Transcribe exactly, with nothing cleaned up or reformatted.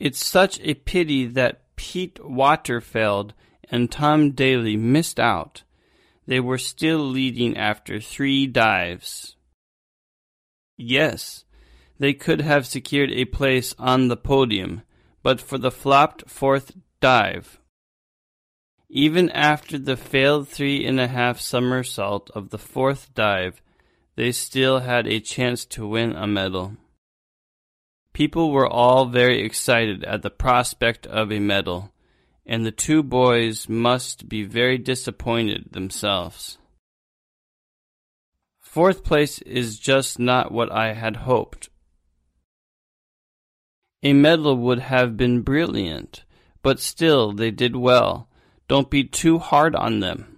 It's such a pity that Pete Waterfeld and Tom Daly missed out. They were still leading after three dives. Yes, they could have secured a place on the podium, but for the flopped fourth dive. Even after the failed three and a half somersault of the fourth dive, they still had a chance to win a medal. People were all very excited at the prospect of a medal, and the two boys must be very disappointed themselves. Fourth place is just not what I had hoped. A medal would have been brilliant, but still they did well. Don't be too hard on them.